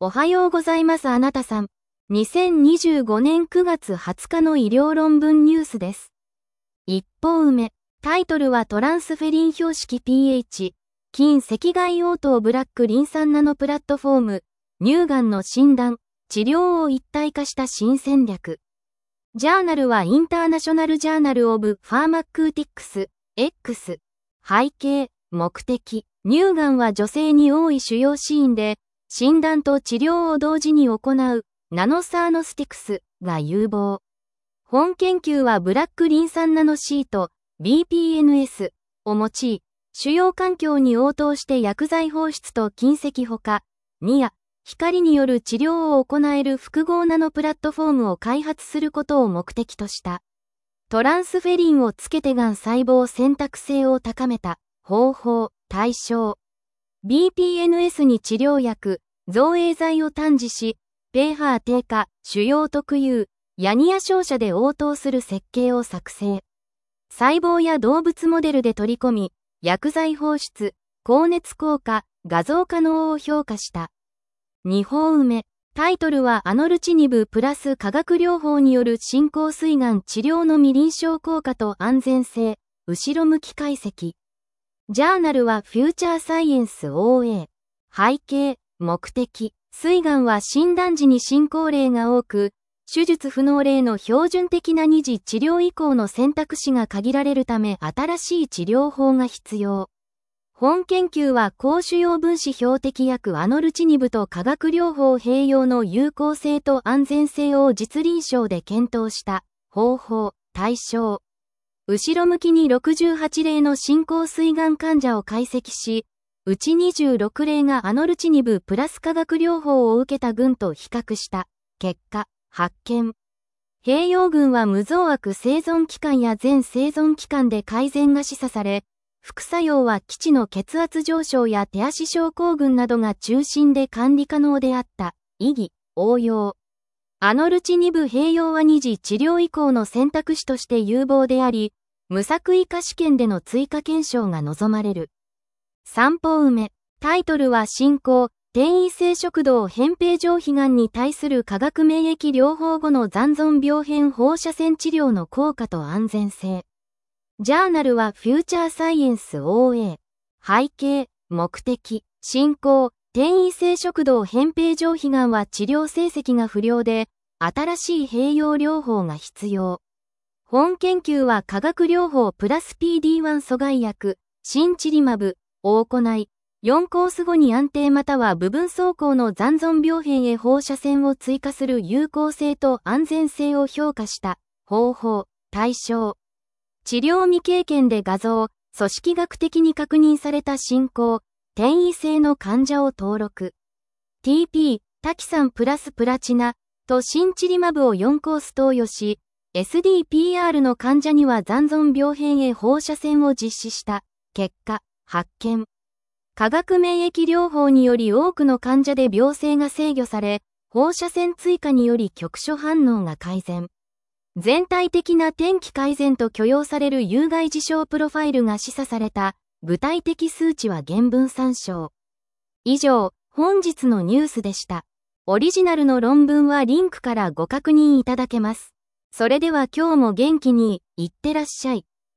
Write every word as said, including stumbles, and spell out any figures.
おはようございますあなたさん。にせんにじゅうごねんくがつはつかの医療論文ニュースです。一方目。タイトルはトランスフェリン標識 ピーエイチ、近赤外応答ブラックリン酸ナノプラットフォーム、乳がんの診断、治療を一体化した新戦略。ジャーナルはインターナショナルジャーナルオブファーマクーティックス、X。背景、目的。乳がんは女性に多い主要死因で、診断と治療を同時に行う、ナノサーノスティクスが有望。本研究はブラックリン酸ナノシート、ビーピーエヌエス を用い、主要環境に応答して薬剤放出と近赤ほか、にや、光による治療を行える複合ナノプラットフォームを開発することを目的とした。トランスフェリンをつけてがん細胞選択性を高めた方法、対象。ビーピーエヌエス に治療薬、造影剤を単示し、pH 低下、腫瘍特有、ヤニア照射で応答する設計を作成。細胞や動物モデルで取り込み、薬剤放出、高熱効果、画像可能を評価した。にほうめ。タイトルはアノルチニブプラス化学療法による進行膵がん治療の未臨床効果と安全性、後ろ向き解析。ジャーナルはフューチャーサイエンス オーエー。背景、目的。膵がんは診断時に進行例が多く、手術不能例の標準的な二次治療以降の選択肢が限られるため新しい治療法が必要。本研究は高腫瘍分子標的薬アノルチニブと化学療法併用の有効性と安全性を実臨床で検討した方法、対象。後ろ向きにろくじゅうはちれいの進行膵がん患者を解析し、うちにじゅうろくれいがアノルチニブプラス化学療法を受けた群と比較した。結果、発見。併用群は無増悪生存期間や全生存期間で改善が示唆され、副作用は基地の血圧上昇や手足症候群などが中心で管理可能であった。意義、応用。アノルチニブ併用は二次治療以降の選択肢として有望であり、無作為化試験での追加検証が望まれる。さんぽうめ。タイトルは進行、転移性食道扁平上皮がんに対する化学免疫療法後の残存病変放射線治療の効果と安全性。ジャーナルはフューチャーサイエンス オーエー。背景、目的、進行、転移性食道扁平上皮がんは治療成績が不良で、新しい併用療法が必要。本研究は化学療法プラス ピーディーワン 阻害薬、シンチリマブを行い、よんコース後に安定または部分走行の残存病変へ放射線を追加する有効性と安全性を評価した方法、対象。治療未経験で画像、組織学的に確認された進行、転移性の患者を登録。ティーピー、タキサンプラスプラチナとシンチリマブをよんコース投与し、エスディーピーアール の患者には残存病変へ放射線を実施した。結果、発見。化学免疫療法により多くの患者で病性が制御され、放射線追加により局所反応が改善。全体的な転機改善と許容される有害事象プロファイルが示唆された、具体的数値は原文参照。以上、本日のニュースでした。オリジナルの論文はリンクからご確認いただけます。それでは今日も元気に、いってらっしゃい。